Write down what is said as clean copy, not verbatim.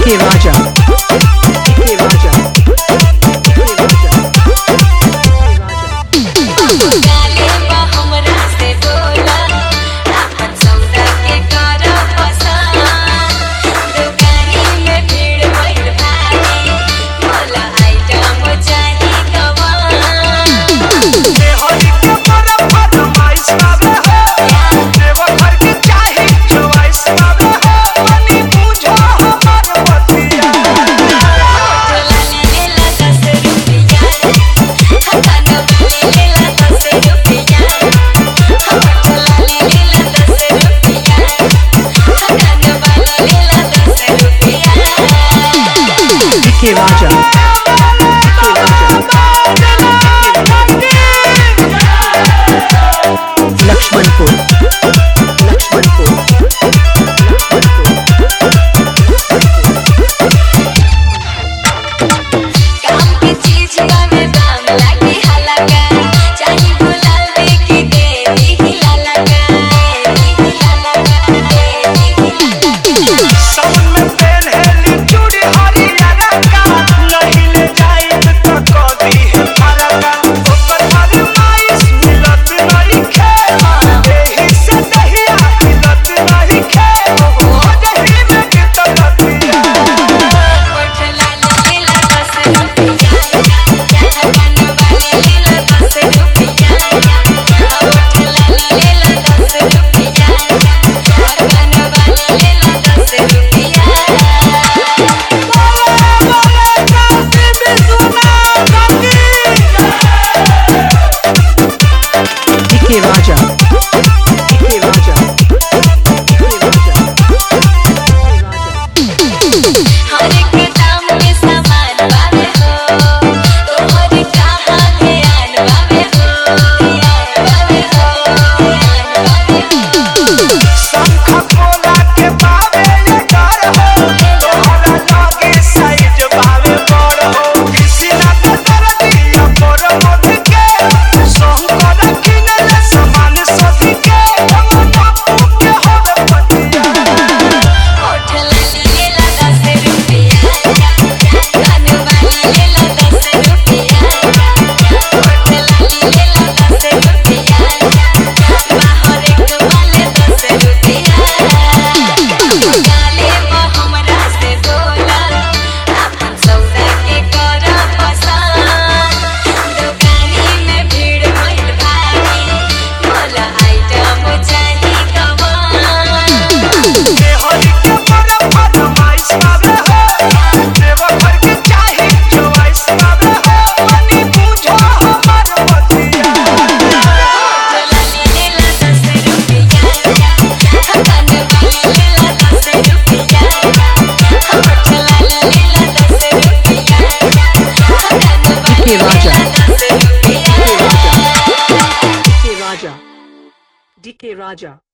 DK Raja, DK Raja, DK Raja, गाले बा हमरा से बोला आपन सौदा के कर पसंद दुकानी में भीड़ भइल भारी मोला आइटम चाही कवन देहरी के बड़ा फरमाइश बाबे हो देव घर के चाही चॉइस बाबे हो मनी बुझो हमर बतिया टोला लेला 10 रुपया खाना वाली लेला 10 रुपया टोला लेला 10 रुपया खाना वाली लेला 10 रुपया DK Raja, DK Raja, Lakshmanpur, Lakshmanpur, काम की चीज में दाम लागी हलका चाही गुलाल देखी देवी हिललका सावन में पहनली चूड़ी हरियर का नहीं ले जाइब तो कभी है फरका ओकर फरमाइश मिलत नहीं खे एही से दहिया मिलत नहीं खे हो जही में के तलतिया कोठला लेला 10 रुपया खाना वाली लेला 10 रुपया कोठला लेला 10 रुपया खाना वाली लेला 10 रुपया DK Raja, DK Raja, DK Raja, हर एक दाम के सामान बावे हो तोहर कहाँ ध्यान बावे हो बावे हो शंख पोला के बावे ये डर हो तोहरा लागे साइज बावे बड़ हो किसी ना तो कर दिया पर मोद के शंकर किनले सामान सभी के टपू के होवे पतिया कोठला लेला 10 रुपया खाना वाली लेला 10 रुपया कोठला लेला 10 रुपया बाहर एक वाले 10 रुपया गाले बा हमरा से बोला आपन सौदा के कर पसंद दुकानी में भीड़ भइल भारी मोला आइटम चाही कवन देहरी के बड़ा फरमाइश बाबे हो देव घर के चाही चॉइस बाबे हो मनी बुझो हमर बतिया टोला लेला 10 रुपया खाना वाली लेला 10 रुपया टोला लेला 10 रुपया खाना वाली Raja. लेला 10 रुपया DK Raja, DK Raja.